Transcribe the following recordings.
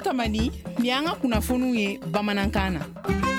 tamani ni an ka kunnafoniw ye bamanankan na.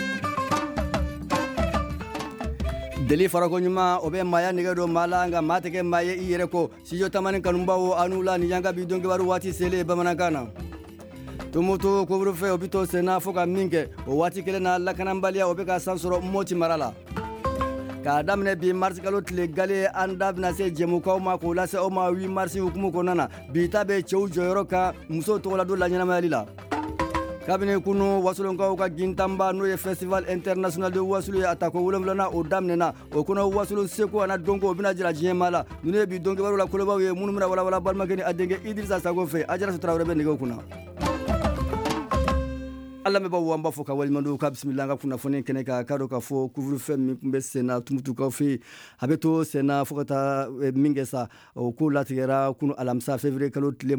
deli farako ɲuman o bɛ maya nɛgɛ don maa la nka maa tɛ kɛ maa ye i yɛrɛ kɔ studio tamani kanubaw an'u la nin y'an ka bi don kibaru waati selen bamanankan na. tomoto couvre-feu o bi to senna fo ka min kɛ o waati kelen na lakanabaliya o bɛ ka san sɔrɔ Moti mara la. k'a daminɛ bi marisi kalo tile gale an da bɛna se jɛmukaw ma k'o lase aw ma 8 marisi hukumu kɔnɔna na bi ta bɛ cɛw jɔyɔrɔ kan musow tɔgɔladon laɲɛnamayali la. kabini kunu wasolonkaw ka gintanba n'o ye festival international de wasulu ye a ta ko 7 o daminɛna o kɔnɔ wasulu seko ana donko o bɛna jira diɲɛma la ninnu ye bi dɔnkibaru la kolobaw ye minnu bɛna walawala balimakɛ ni a denkɛ Idrissa Sago fɛ Ajara Traoré bɛ nɛgɛw kunna. ala mɛ bawo an b'a fɔ ka walimadon ka bisimila an ka kunnafoni kɛnɛ kan k'a dɔn k'a fɔ couvre-feu min tun bɛ senna tumutukaw fɛ a bɛ to senna fo ka taa min kɛ sa o ko latigɛra kunu alamisa février kalo tile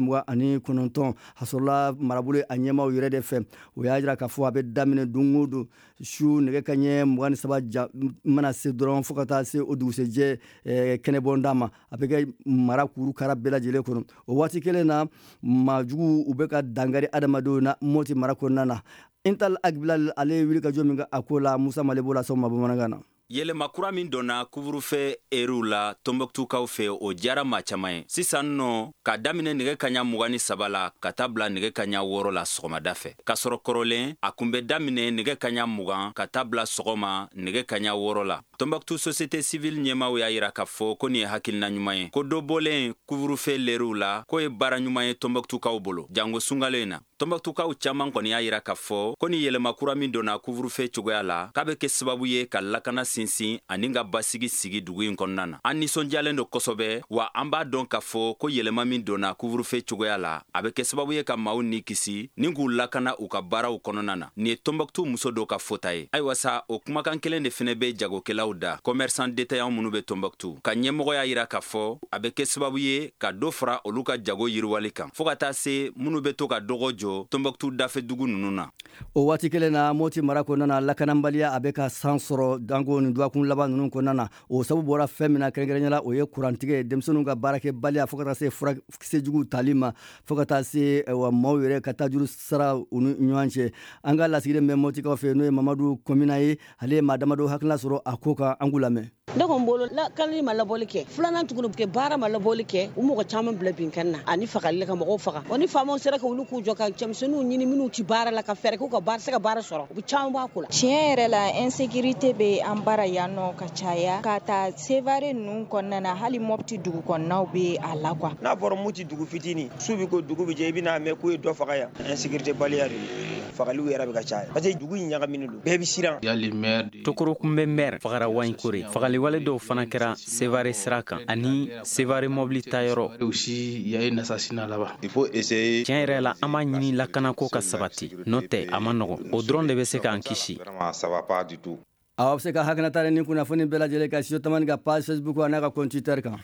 29 a sɔrɔla marabolo a ɲɛmaw yɛrɛ de fɛ o y'a jira k'a fɔ a bɛ daminɛ don o don su nɛgɛ kaɲɛ 23 mana se dɔrɔn fo ka taa se o dugusɛjɛ kɛnɛbɔnda ma a bɛ kɛ mara kurukara bɛɛ lajɛlen kɔnɔ o waati kelen na maajugu u bɛ ka dangari adamadenw na Moti mara kɔnɔna na. Intal Agbilal ale wili ka jɔ min ka a ko la Musa Malebo la sɔgɔma bamanankan na. yɛlɛma kura min donna couvre-feu heure la Tombouctou fɛ o jara maa caman ye sisan nɔ ka daminɛ nɛgɛ kaɲa 23 la ka taa bila nɛgɛ kaɲa 6 la sɔgɔmada fɛ ka sɔrɔ kɔrɔlen a kun bɛ daminɛ nɛgɛ kaɲa 20 ka taa bila sɔgɔma nɛgɛ kaɲa 6 la. Tombouctou société civile ɲɛmaw y'a yira k'a fɔ ko nin ye hakilina ɲuman ye ko dɔ bɔlen couvre-feu l'heure la ko ye baara ɲuman ye Tombouctou bolo jango sungalen na. Tombouctou caman kɔni y'a yira k'a fɔ ko ni yɛlɛma kura min donna couvre-feu cogoya la k'a bɛ kɛ sababu ye ka lakana sinsin ani ka basigi sigi dugu in kɔnɔna na. An nisɔndiyalen don kosɛbɛ wa an b'a dɔn k'a fɔ ko yɛlɛma min donna couvre-feu cogoya la a bɛ kɛ sababu ye ka maaw ni kisi ni k'u lakana u ka baaraw kɔnɔna na. Nin ye Tombouctou muso dɔw ka fɔta ye. Ayiwa sa o kumakan kelen de fɛnɛ bɛ jagokɛlaw da commerçant détaillant minnu bɛ Tombouctou ka ɲɛmɔgɔ y'a yira k'a fɔ a bɛ kɛ sababu ye ka dɔ fara olu ka jago yiriwali kan fo ka taa se minnu bɛ to ka dɔgɔ jɔ Tombouctou dafɛ dugu ninnu na. o waati kelen na Moti mara kɔnɔna na lakanabaliya a bɛ ka san sɔrɔ danko nin duwakun laban ninnu kɔnɔna na o sabu bɔra fɛn min na kɛrɛnkɛrɛnnenya o ye kurantigɛ denmisɛnninw ka baarakɛbaliya fo ka taa se furakisɛjuguw tali ma fo ka taa se maaw yɛrɛ ka taa juru sara u ni ɲɔgɔn cɛ an ka lasigilen bɛ Motikaw fɛ n'o ye Mamadu Komina ye ale ye maa damadɔ hakilina sɔrɔ a ko kan an k'u lamɛn. ne ko n bolo lakanali ma labɔli kɛ filanan tuguni kɛ baara ma labɔli kɛ u mɔgɔ caman bila binkan na ani fagali ka mɔgɔw faga o ni faamaw sera ka wuli k'u jɔ ka cɛmisɛnninw ɲini minnu ti baara la ka fɛɛrɛ k'u ka baara se ka baara sɔrɔ u bɛ caman b'a ko la. tiɲɛ yɛrɛ la insécurité bɛ an bara yan nɔ ka caya ka taa Sévaré ninnu kɔnɔna na hali Mopti dugu kɔnɔnaw bɛ a la quoi. n'a fɔra Moti dugu fitinin su bi ko dugu bi jɛ i bɛna mɛn k'u ye dɔ faga yan insécurité baliya de fagaliw yɛrɛ bɛ ka caya parce que dugu in ɲagaminen don bɛɛ bɛ siran. Tokoro kunbɛ maire fagara Wayinkore fagaliwale dɔw fana kɛra Sévaré sira kan ani Sévaré mobili tayɔrɔ. tiɲɛ yɛrɛ la an b'a ɲini lakanako ka sabati n'o tɛ a ma nɔgɔn o dɔrɔn de bɛ se k'an kisi. aw bɛ se ka hakinata ni kunnafoni bɛɛ lajɛlen ka studio tamani ka page Facebook n'a ka compte Twitter kan.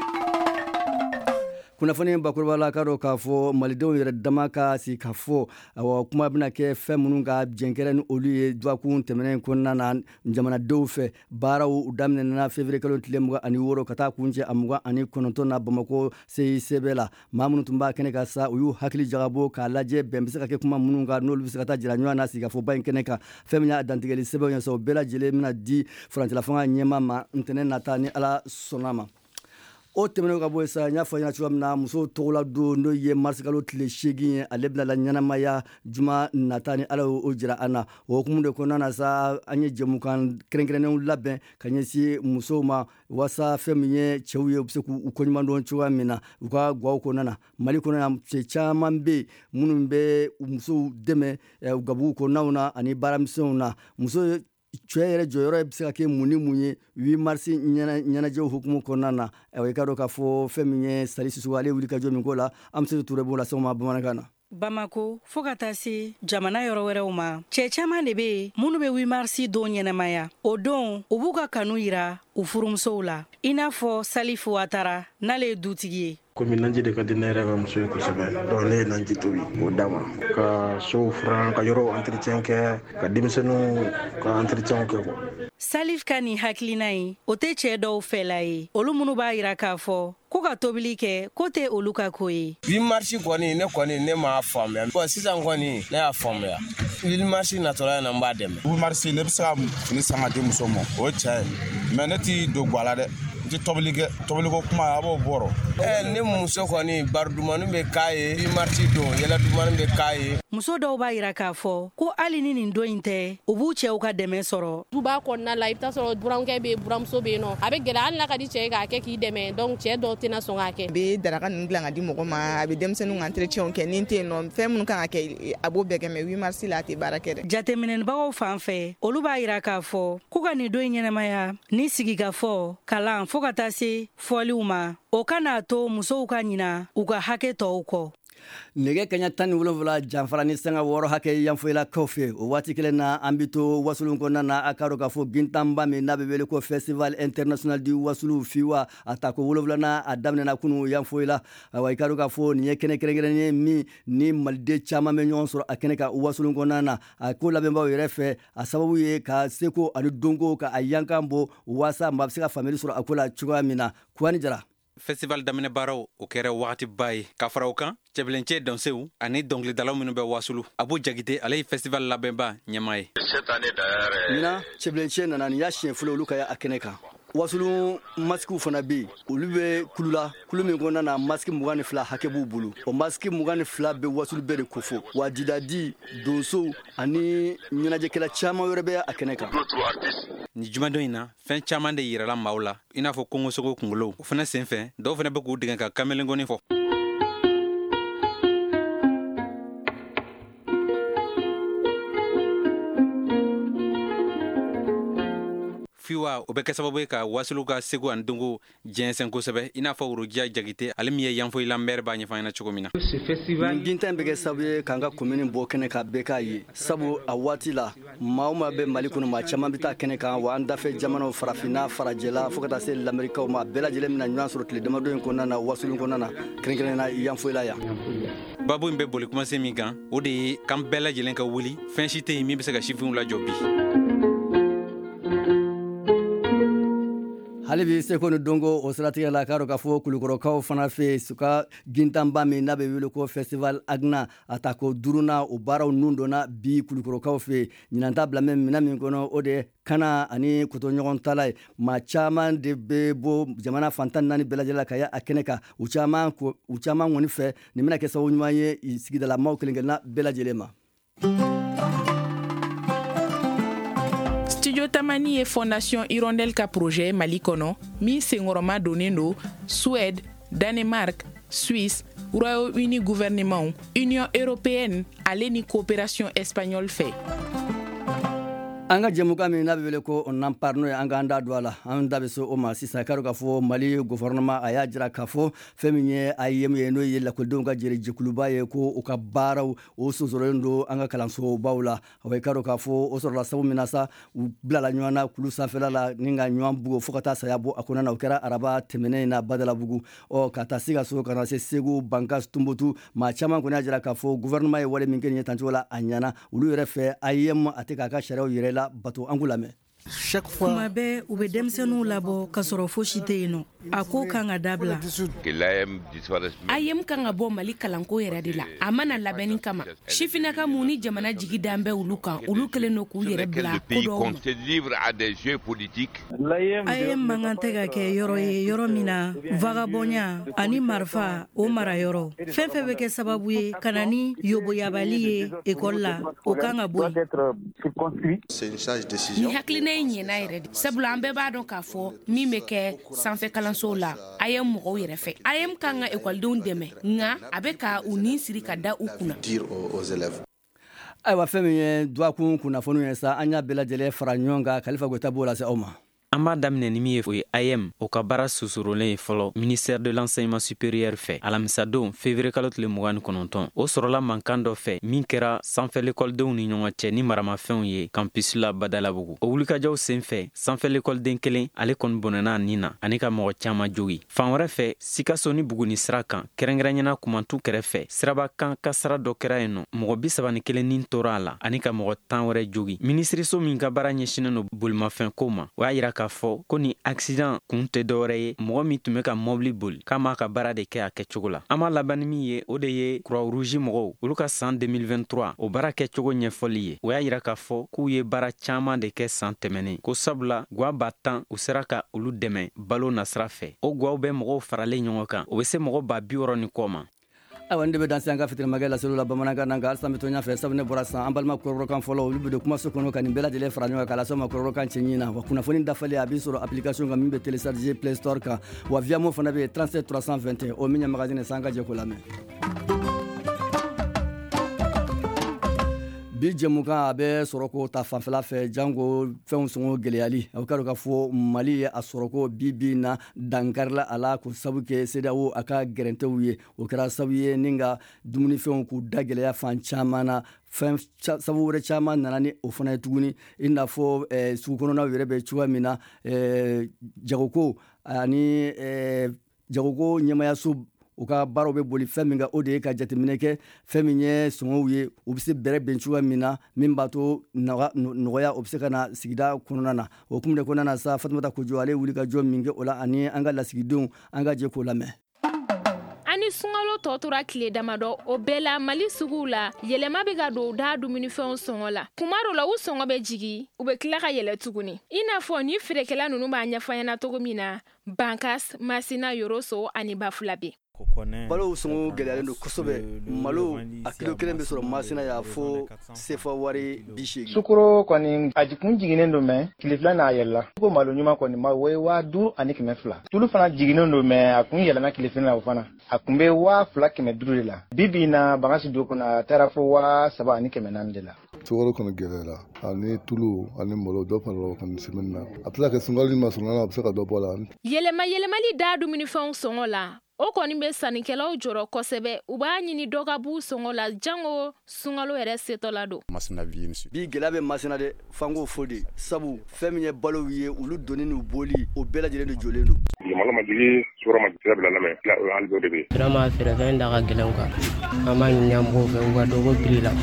kunnafoni bakuruba la ka dɔn k'a fɔ malidenw yɛrɛ dama ka sigi k'a fɔ kuma bɛna kɛ fɛn minnu ka jɛnkɛrɛ ni olu ye duwakun tɛmɛnen kɔnɔna na jamanadenw fɛ baaraw u daminɛna février kalo tile 26 ka taa kuncɛ a 29 na Bamako CICB la maa minnu tun b'a kɛnɛ kan sa u y'u hakili jagabɔ k'a lajɛ bɛn bɛ se ka kɛ kuma minnu kan n'olu bɛ se ka taa jira ɲɔgɔn na sigi k'a fɔ ba in kɛnɛ kan fɛn min y'a dantigɛli sɛbɛnw ye sa o bɛɛ lajɛlen bɛna di furancɛla fanga ɲɛma ma ntɛnɛn nata ni Ala sɔnna ma. o tɛmɛnen ka bɔ yen sa n y'a fɔ ɲɛna cogoya min na muso tɔgɔla don n'o ye marisi kalo tile 8 ye ale bɛna la ɲɛnamaya juma nata ni Ala y'o jira an na o hukumu de kɔnɔna na sa an ye jɛmukan kɛrɛnkɛrɛnnenw labɛn ka ɲɛsin musow ma walasa fɛn min ye cɛw ye u bɛ se k'u koɲuman dɔn cogoya min na u ka gawaw kɔnɔna na Mali kɔnɔ yan cɛ caman bɛ yen minnu bɛ musow dɛmɛ gabugu kɔnɔnaw na ani baaramisɛnw na muso cɛ yɛrɛ jɔyɔrɔ bɛ se ka kɛ mun ni mun ye 8 marisi ɲɛnajɛw hukumu kɔnɔna na i ka dɔn k'a fɔ fɛn min ye Sali Susugu ale wuli ka jɔ min ko la Amsatou Touré b'o la sɔgɔma bamanankan na. Bamako fo ka taa se jamana yɔrɔ wɛrɛw ma cɛ caman de bɛ yen minnu bɛ 8 marisi don ɲɛnamaya o don u b'u ka kanu yira u furumusow la i n'a fɔ Salifu Ouattara n'ale ye dutigi ye komi nanji de ka di ne yɛrɛ bɛ muso ye kosɛbɛ donc ne ye nanji tobi k'o d'a ma ka sow furan ka yɔrɔ entretien kɛ ka denmisɛnninw ka entretien kɛ quoi. Salif ka nin hakilina ye o tɛ cɛɛ dɔw fɛla ye olu minnu b'a yira k'a fɔ ko ka tobili kɛ ko tɛ olu ka ko ye. Bi marché kɔni ne m'a faamuya bon sisan kɔni ne y'a faamuya bi marché natɔla na n b'a dɛmɛ. Bi marché ne bɛ se ka fini san ka di muso ma o ye tiɲɛ ye mais ne t'i don gwa la dɛ n tɛ tobili kɛ tobiliko kuma a b'o bɔrɔ. Ne muso kɔni baridumani bɛ k'a ye bi marché don yɛlɛ dumani bɛ k'a ye. Muso dɔw b'a yira k'a fɔ ko hali ni nin don in tɛ u b'u cɛw ka dɛmɛ sɔrɔ. Duba kɔnɔna la i bɛ taa sɔrɔ burankɛ bɛ buramuso bɛ yen nɔ a bɛ gɛlɛya hali n'a ka di cɛ ye k'a kɛ k'i dɛmɛ donc cɛ dɔw tɛna sɔn k'a kɛ. A bɛ daraka ninnu dilan ka di mɔgɔ ma a bɛ denmisɛnninw ka entretien kɛ ni tɛ yen nɔ fɛn minnu kan ka kɛ a b'o bɛɛ kɛ mais 8 mars la a tɛ baara kɛ dɛ. Jateminɛbagaw fan fɛ olu b'a yira k'a fɔ ko ka nin don in ɲɛnamaya ni sigikafɔ kalan fo ka taa se fɔliw ma o ka n'a to musow ka ɲina u ka hakɛ tɔw kɔ. Nɛgɛ kaɲa 17 janfara ni sanga 6 hakɛ yanfoyila kɔfɛ o waati kelen na an bɛ to wasulun kɔnɔna na a ka dɔn k'a fɔ gintanba min n'a bɛ wele ko festival international du wasulu fiwa a ta ko 7 a daminɛna kunu yanfoyila wa i ka dɔn k'a fɔ nin ye kɛnɛ kɛrɛnkɛrɛnnen ye min ni maliden caman bɛ ɲɔgɔn sɔrɔ a kɛnɛ ka wasulun kɔnɔna na a ko labɛnbaw yɛrɛ fɛ a sababu ye ka seko ani donko ka a yankan bɔ waasa maa bɛ se ka faamuyali sɔrɔ a ko la cogoya min na Kuwani Jara. Festival daminɛ baaraw o kɛra wagati ba ye ka fara o kan cɛbilencɛ dansew ani dɔnkilidalaw minnu bɛ wasulu a b'o jagite ale ye festival labɛnba ɲɛmaa ye. Ɲina cɛbilencɛ nana nin y'a siɲɛ fɔlɔ olu ka a kɛnɛ kan wasulu masikiw fana bɛ yen olu bɛ kulula kulu min kɔnɔna na masiki 22 hakɛ b'u bolo o masiki 22 bɛ wasulu bɛɛ de kofɔ wa didadi donsow ani ɲɛnajɛkɛla caman wɛrɛ bɛ a kɛnɛ kan. Ni jumadon in na fɛn caman de yirala maaw la i n'a fɔ kongosogo kunkolo o fana senfɛ dɔw fana bɛ k'u dɛgɛ ka kamelenkɔni fɔ. Fiwa o bɛ kɛ sababu ye ka wasulu ka segu ani dongo jɛnsɛn kosɛbɛ i n'a fɔ woroja jagite ale min ye yanfoyila maire b'a ɲɛfɔ ɲɛna cogo min na. Nin gintan bɛ kɛ sababu ye k'an ka commune bɔ kɛnɛ ka bɛɛ k'a ye sabu a waati la maa o maa bɛ Mali kɔnɔ maa caman bɛ taa kɛnɛ kan wa an dafɛ jamanaw farafinna farajɛla fo ka taa se lamɛrikaw ma bɛɛ lajɛlen bɛna ɲɔgɔn sɔrɔ tile damadɔ in kɔnɔna na wasulun kɔnɔna na kɛrɛnkɛrɛnnena yanfoyila yan. Babu in bɛ boli kumasen min kan o de ye k'an bɛɛ lajɛlen ka wuli fɛn si tɛ yen min bɛ se ka sifinw lajɔ bi. hali bi seko ni dongo o siratigɛ la k'a dɔn k'a fɔ kulukɔrɔkaw fana fɛ suka gintanba min n'a bɛ wele ko festival agna a ta ko 5nan o baaraw nun donna bi kulukɔrɔkaw fɛ ɲinanta bila minɛn min kɔnɔ o de ye kana ani kotoɲɔgɔn tala ye maa caman de bɛ bɔ jamana fantan 4 bɛɛ lajɛlen la ka ye a kɛnɛ kan u caman kɔni fɛ nin bɛna kɛ sababu ɲuman ye sigidalamaw kelen-kelenna bɛɛ lajɛlen ma. Studio Tamani et Fondation Hirondelle ka projet Mali kɔnɔ min senkɔrɔma donnen don Suède, Danemark, Suisse, Royaume-Uni gouvernement, Union européenne ale ni coopération espagnole fɛ. An ka jɛmukan min n'a bɛ wele ko on en parle n'o ye an k'an da don a la an da bɛ se o ma sisan k'a dɔn k'a fɔ Mali gouvernement a y'a jira k'a fɔ fɛn min ye AIM ye n'o ye lakɔlidenw ka jɛkuluba ye ko u ka baaraw o sonsorolen don an ka kalansobaw la wa i k'a dɔn k'a fɔ o sɔrɔla sababu min na sa u bilala ɲɔgɔn na kulu sanfɛla la ni ka ɲɔgɔn bugu fo ka taa saya bɔ a kɔnɔna na o kɛra araba tɛmɛnen in na Badalabugu ka taa Sikaso ka na se Segu Bankas Tunbutu maa caman kɔni y'a jira k'a fɔ gouvernement ye wale min kɛ nin ye tancogo la a ɲana olu yɛrɛ fɛ AIM a tɛ k'a ka sariyaw yɛrɛ la bato an k'u lamɛn. Kuma bɛɛ u bɛ denmisɛnninw labɔ ka sɔrɔ fosi tɛ yen nɔ a ko kan ka dabila. AIM kan ka bɔ Mali kalanko yɛrɛ de la a mana labɛnni kama sifinaka mun ni jamana jigi dan bɛ olu kan olu kelen don k'u yɛrɛ bila ko dɔw ma. AIM man kan tɛ ka kɛ yɔrɔ ye yɔrɔ min na vagabɔnya ani marifa o mara yɔrɔ fɛn fɛn bɛ kɛ sababu ye ka na ni yoboyabali ye ekɔli la o kan ka bɔ yen. Ni hakilina ye ɲɛna yɛrɛ de sabula an bɛɛ b'a dɔn k'a fɔ min bɛ kɛ sanfɛ kalansow la AIM mɔgɔw yɛrɛ fɛ AIM kan ka ekɔlidenw dɛmɛ nka a bɛ ka u ni siri ka da u kunna. Ayiwa fɛn min ye duwakun kunnafoni ye sa an y'a bɛɛ lajɛlen fara ɲɔgɔn kan Kalifa Goyita b'o lase aw ma. an b'a daminɛ ni min ye o ye IM o ka baara susurolen ye fɔlɔ ministère de l'enseignement supérieur fɛ alamisadon février kalo tile 29 o sɔrɔla mankan dɔ fɛ min kɛra sanfɛ l'écoledenw ni ɲɔgɔn cɛ ni maramafɛnw ye campus la Badalabugu o wulikajɔw sen fɛ sanfɛ l'écoleden kelen ale kɔni bɔnɛna nin na ani ka mɔgɔ caman jogi fan wɛrɛ fɛ Sikaso ni Buguni sira kan kɛrɛnkɛrɛnɲɛna Kumantu kɛrɛfɛ siraba kan ka sira dɔ kɛra yen nɔ mɔgɔ 31 nin tora a la ani ka mɔgɔ 10 wɛrɛ jogi minisiriso min ka baara ɲɛsinen no bolimafɛn ko ma o y'a yira k'a fɔ ko ni accident kun tɛ dɔwɛrɛ ye mɔgɔ min tun bɛ ka mɔbili boli k'a m'a ka baara de kɛ a kɛcogo la an b'a laban ni min ye o de ye Croix Rouge mɔgɔw olu ka san 2023 o baara kɛcogo ɲɛfɔli ye o y'a yira k'a fɔ k'u ye baara caman de kɛ san tɛmɛnen ko sabula gwa ba 10 u sera ka olu dɛmɛ balo nasira fɛ o gwaw bɛ mɔgɔw faralen ɲɔgɔn kan o bɛ se mɔgɔ ba 60 ni kɔ ma awa nde be danse an ka fitirimakɛ laselo la bamanankan na nka halisa an bɛ to ɲafɛ sabu ne bɔra san an balima kɔrɔbɔrɔkan fɔlɔ olu bɛ don kumaso kɔnɔ ka nin bɛɛ lajɛlen fara ɲɔgɔn kan k'a lase ma kɔrɔbɔrɔkan cɛɲi na wa kunnafoni dafalen a b'i sɔrɔ application kan min bɛ télécharger Play Store kan wa Viamo fana bɛ yen 37 321 o min ɲɛ magazine san ka jɛ ko lamɛn bi jɛmukan a bɛ sɔrɔko ta fanfɛla fɛ jango fɛnw sɔngɔ gɛlɛyali a ka dɔn k'a fɔ Mali ye a sɔrɔko bi na dankarila a la ko sabu kɛ CEDEAO a ka gɛrɛntɛw ye o kɛra sabu ye ni ka dumunifɛnw k'u da gɛlɛya fan caman na fɛn sabu wɛrɛ caman nana ni o fana ye tuguni i n'a fɔ sugu kɔnɔnaw yɛrɛ bɛ cogoya min na jagoko ani jagoko ɲɛmayaso u ka baaraw bɛ boli fɛn min kan o de ye ka jateminɛ kɛ fɛn min ye sɔngɔw ye u bɛ se bɛrɛ bɛn cogoya min na min b'a to nɔgɔya o bɛ se ka na sigida kɔnɔna na o hukumu de kɔnɔna na sa Fatumata Kojo ale wuli ka jɔ min kɛ o la ani an ka lasigidenw an ka jɛ k'o lamɛn ani sunkalo tɔ tora tile damadɔ o bɛɛ la Mali suguw la yɛlɛma bɛ ka don da dumunifɛnw sɔngɔ la kuma dɔ la u sɔngɔ bɛ jigi u bɛ tila ka yɛlɛ tuguni i n'a fɔ ni feerekɛla ninnu b'a ɲɛfɔ ɲɛna cogo min na Bankas, Masina, Yoroso ani Bafulabe balo sɔngɔ gɛlɛyalen don kosɛbɛ malo a kilo kelen bɛ sɔrɔ Masina y'a fɔ sefa wari 80 sukoro kɔni a jikun jiginnen don mɛ tile fila n'a yɛlɛla ko malo ɲuman kɔni ma o ye 5,200 tulu fana jiginnen don mɛ a kun yɛlɛna tile fila la o fana a kun bɛ 2,500 de la bi na Bagasi do kɔnɔ a taara fɔ 3,400 de la sukoro kɔni gɛlɛyara ani tulu ani malo dɔ fana la kɔni semaine na a tila ka sungali ma sɔngɔ a bɛ se ka dɔ bɔ la yɛlɛmali da dumunifɛnw sɔngɔ la o kɔni bɛ sannikɛlaw jɔrɔ kosɛbɛ u b'a ɲini dɔ ka b'u sɔngɔ la jango sunkalo yɛrɛ setɔ la don bi gɛlɛya bɛ Masina dɛ fango fɔ de sabu fɛn min ye balow ye olu donni n'u boli o bɛɛ lajɛlen de jɔlen don malo ma jigi sukoro ma sira bila lamɛn hali dɔ de bɛ vraiment feerefɛn da ka gɛlɛn kan an b'a ɲini an b'o fɛ u ka dɔ bɔ prix la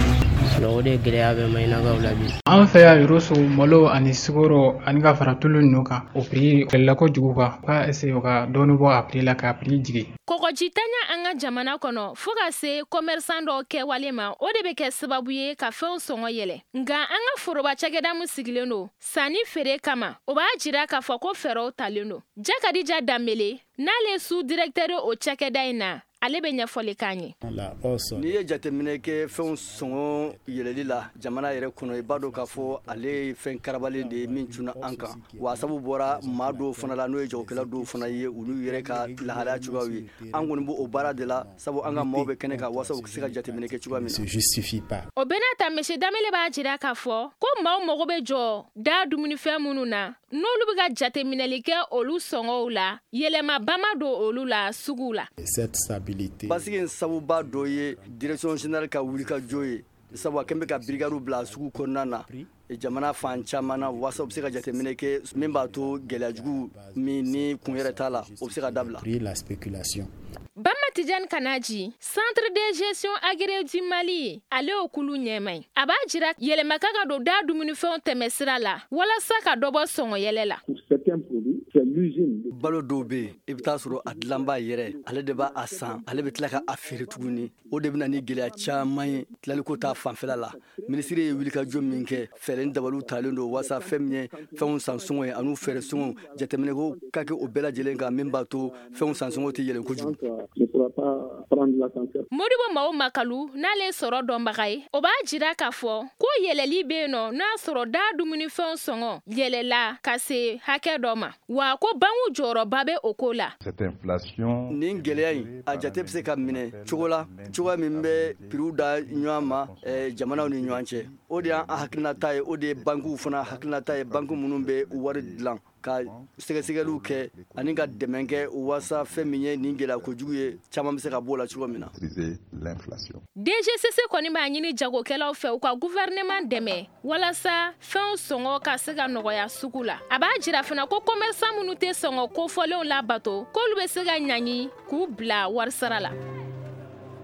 o de gɛlɛya bɛ maɲinakaw la bi an fɛ yan Yoroso malo ani sukoro ani ka fara tulu ninnu kan o prix gɛlɛla kojugu kan ka essayer u ka dɔɔni bɔ a prix la ka prix jigi kɔgɔjitanya an ka jamana kɔnɔ fo ka se commerçant dɔw kɛwale ma o de bɛ kɛ sababu ye ka fɛnw sɔngɔ yɛlɛ nka an ka foroba cakɛda min sigilen don sanni feere kama o b'a jira k'a fɔ ko fɛɛrɛw talen don Jakadija Dambele n'ale su directeur o cakɛda in na ale bɛ ɲɛfɔli k'an ye n'i ye jateminɛ kɛ fɛnw sɔngɔ yɛlɛli la jamana yɛrɛ kɔnɔ i b'a dɔn k'a fɔ ale ye fɛn karabalen de ye min cunna an kan wa sabu bɔra maa dɔw fana la n'o ye jagokɛla dɔw fana ye olu yɛrɛ ka lahalaya cogoyaw ye an kɔni b' o baara de la sabu an ka maaw bɛ kɛnɛ kan wasa u se ka jateminɛ kɛ cogoya min na o bɛɛ n'a ta Mr Dambele b'a jira k'a fɔ ko maaw mago bɛ jɔ da dumunifɛn minnu na n'olu bɛ ka jateminɛli kɛ olu sɔngɔw la yɛlɛmaba ma don olu la sugu la basigi sabuba dɔ ye direction générale ka wuli ka jɔ ye sabu a kɛn bɛ ka brigadiw bila sugu kɔnɔna na jamana fan caman na wasa u bɛ se ka jateminɛ kɛ min b'a to gɛlɛya jugu min ni kun yɛrɛ t'a la o bɛ se ka dabila Bama Tidjane Kanaji, Centre de gestion agréé du Mali, ale o kulu ɲɛma a b'a jira yɛlɛma ka ka don da dumunifɛnw tɛmɛ sira la walasa ka dɔ bɔ sɔngɔ yɛlɛ la balo dɔw bɛ yen i bɛ taa sɔrɔ a dilanbaa yɛrɛ ale de b'a san ale bɛ tila ka a feere tuguni o de bɛ na ni gɛlɛya caman ye tilaliko ta fanfɛla la minisiri ye wulikajɔ min kɛ fɛɛrɛ ni dabaliw talen don walasa fɛn min ye fɛnw san sɔngɔ ye ani fɛɛrɛ sɔngɔ jateminɛ ko ka kɛ o bɛɛ lajɛlen kan min b'a to fɛnw san sɔngɔ tɛ yɛlɛn kojugu Modibo Mao Makalu n'ale sɔrɔ dɔnbaga ye o b'a jira k'a fɔ ko yɛlɛli bɛ yen nɔ n'a sɔrɔ da dumunifɛnw sɔngɔ yɛlɛla ka se hakɛ dɔ ma wa ko banku jɔyɔrɔba bɛ o ko la nin gɛlɛya in a jate bɛ se ka minɛ cogo la cogoya min bɛ prix da ɲɔgɔn ma jamanaw ni ɲɔgɔn cɛ o de y'an hakilinata ye o de ye bankiw fana hakilinata ye banki minnu bɛ wari dilan ka sɛgɛsɛgɛliw kɛ ani ka dɛmɛ kɛ waasa fɛn min ye nin gɛlɛya kojugu ye caman bɛ se ka bɔ o la cogo min na. DGCC kɔni b'a ɲini jagokɛlaw fɛ u ka gouvernement dɛmɛ walasa fɛnw sɔngɔ ka se ka nɔgɔya sugu la. A b'a jira fana ko commerçant minnu tɛ sɔngɔ kofɔlenw labato k'olu bɛ se ka ɲangi k'u bila warisara la.